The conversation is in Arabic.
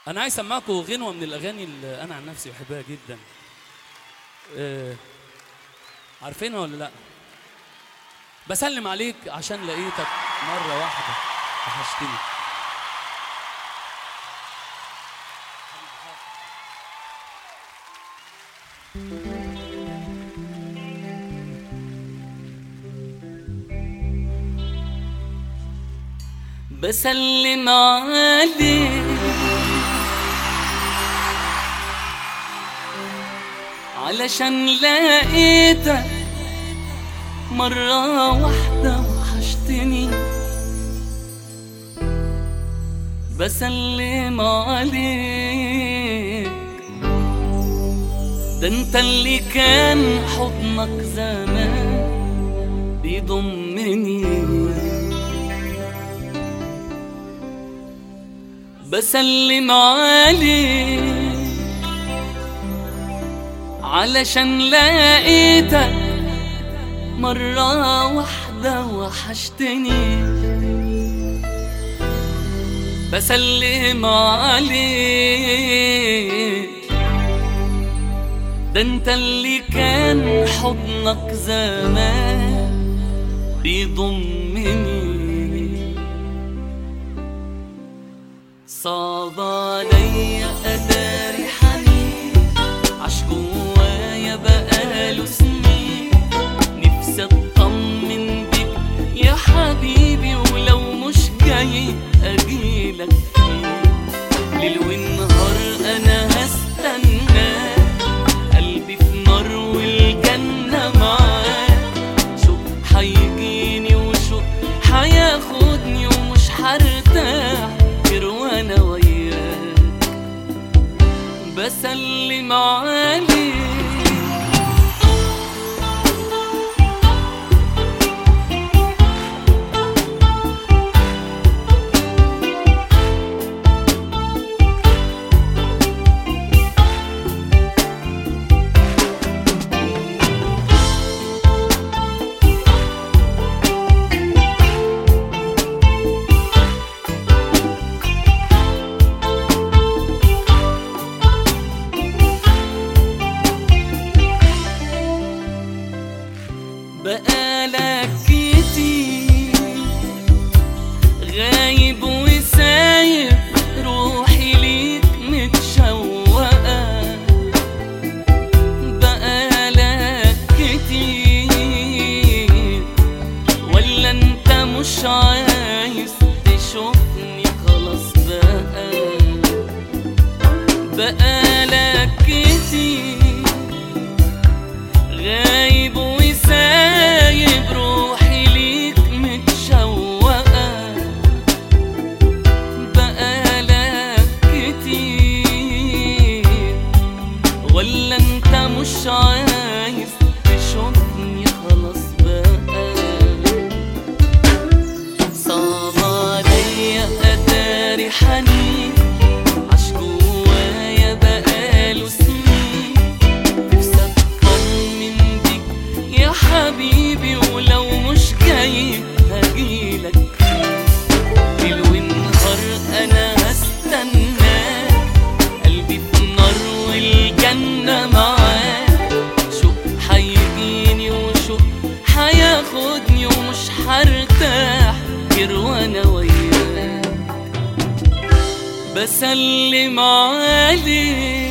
انا عايز اسمعكم غنوه من الاغاني اللي انا عن نفسي بحبها جدا. عارفينها ولا لا؟ بسلم عليك عشان لقيتك مره واحده وحشتني. بسلم عليك علشان لقيتك مرة واحدة وحشتني. بسلم عليك ده انت اللي كان حضنك زمان بيضمني. بسلم عليك علشان لقيتك مرة واحدة وحشتني. بسلم عليك ده انت اللي كان حضنك زمان بيضمني. صعب عليا أداري حنين عاش جوايا بقاله سنين. نفسي أطمن بيك يا حبيبي ولو مش جاي أجيلك ليل ونهار أنا هستناك. قلبي في نار والجنة معاك. شوق هيجيني وشوق هياخدني ومش هرتاح وانا وياك. بسلم عليك بقالك كتير غايب وسايب روحي ليك متشوقة. بقالك كتير ولا انت مش عايز تشوفني خلاص بقى. بقالك كتير غايب وسايب روحي ليك متشوقة. بقالك كتير ولا انت مش عايز تشوفني خلاص بقى. صعب عليا أداري حنين عاش جوايا بقاله سنين. نفسي أطمن بيك يا حبيبي ولو مش جاي هجيلك ليل ونهار أنا هستناك. قلبي في النار والجنة معاك. شوق هيجيني وشوق هياخدني ومش هرتاح غير وانا وياك. بسلم عليك